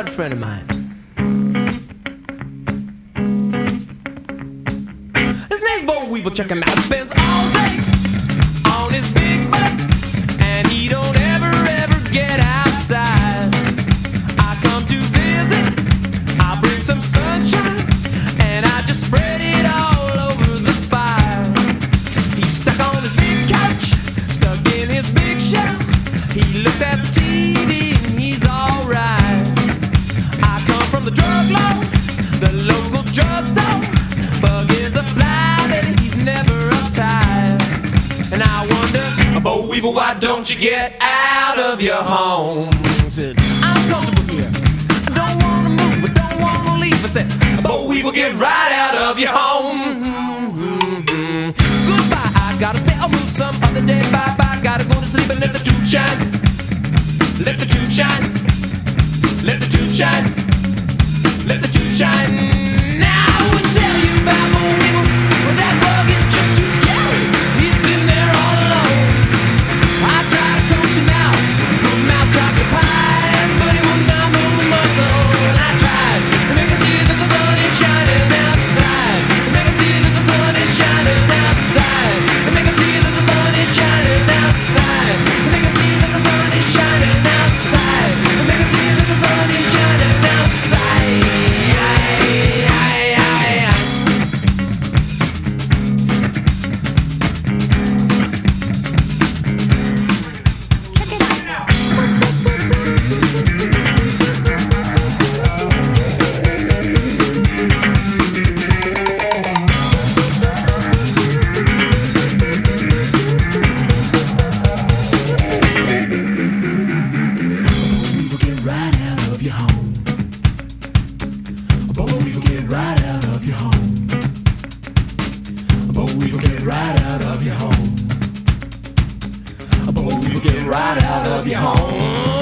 good friend of mine. His name's Bo Weevil, check him out. Spends all day on his big butt, and he don't ever get outside. I come to visit, I bring some sunshine, and I just spread it all over the fire. He's stuck on his big couch, stuck in his big shell. He looks at the TV and he's alright. I come from the drug lord, the local drugstore. Bug is a fly, baby, he's never uptight. And I wonder, Bo Weevil, why don't you get out of your home? I said, I'm comfortable here, I don't wanna move, I don't wanna leave. I said, Bo Weevil, get right out of your home. Goodbye, I gotta stay, I'll move some other day. Bye bye, gotta go to sleep and let the tube shine. Let the tube shine. Let the tube shine. Let the tube shine. Now I would tell you about Bo Weevil, but that bug is just too scary. He's sitting there all alone. I try to coax him out, put him out, drop the pies, but he would not move a muscle. And I tried to make him see that the sun is shining outside. To make him see that the sun is shining outside. To make him see that the sun is shining outside. To make him see that the sun is shining outside. To make him see that the sun is shining outside. Bo Weevil, get right out of your home. Bo Weevil, get right out of your home. Bo Weevil, get right out of your home.